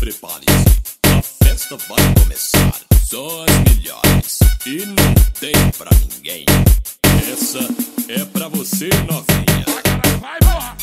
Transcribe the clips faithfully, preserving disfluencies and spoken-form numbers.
Prepare-se, a festa vai começar. Só as melhores e não tem pra ninguém. Essa é pra você, novinha. Vai, porra!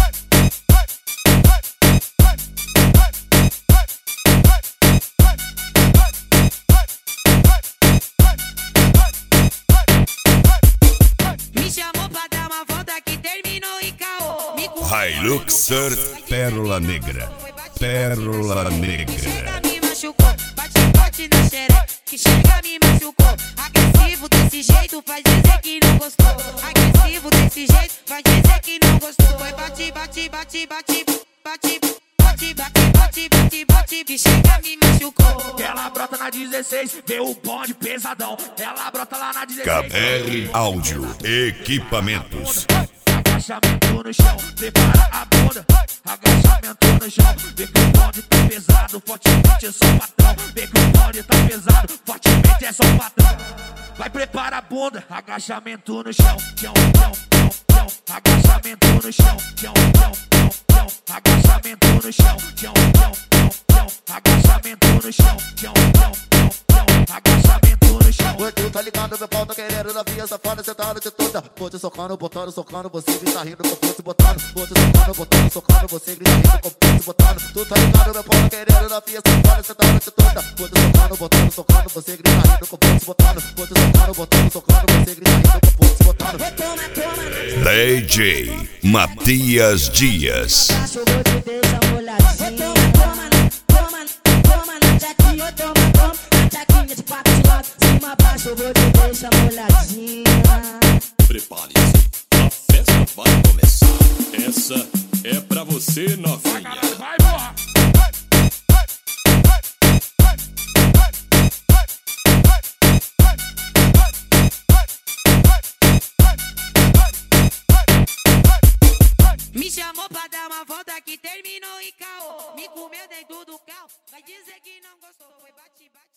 Me chamou pra dar uma volta que terminou em caô. Hilux Surf Pérola Negra. Pérola Negra. Me machucou, bate, bate na xereca, que chega me machucou. Agressivo desse jeito, faz dizer que não gostou. Agressivo desse jeito, faz dizer que não gostou. Foi bate, bate, bate, bate, bate, bate, bate, bate, bate, bate, que chega me machucou. Ela brota na dezesseis, vê o bonde pesadão. Ela brota lá na dezesseis. K R Áudio Equipamentos. Agachamento no chão, prepara a bunda. Agachamento no chão, vê que o bonde tá pesado. Fortemente é só o patrão. Vê que o bonde tá pesado, fortemente é só o patrão. Vai, prepara a bunda. Agachamento no chão, chão, chão, chão, chão. Agachamento no chão, chão, chão, chão, chão. Agachamento no chão, chão, chão, chão, chão. Agachamento no chão, chão, chão, chão, chão. Agachamento no chão. Oi, tu tá ligado, meu pau tá querendo na via safada, sentado de toda. Vou te socando, botando, socando, você grita rindo, com pulso botando. Vou te socando, botando, socando, você grita rindo, com pulso botando. Tu tá ligado, meu pau tá querendo na via safada, sentado de toda. Vou te socando, botando, socando, você grita rindo, com pulso botando. Vou te socando, botando, socando, você grita rindo, com pulso botando. D J Matias Dias. Vou te deixar molhadinho. Toma, toma, toma na jaquinha, toma, toma na jaquinha de quatro de lado, cima baixo, eu vou te deixar molhadinha. Prepare-se, a festa vai começar. Essa é pra você, novinha. Vai, porra! Me chamou pra dar uma volta que terminou em caô. Me comeu dentro do carro, vai dizer que não gostou. Foi bate, bate.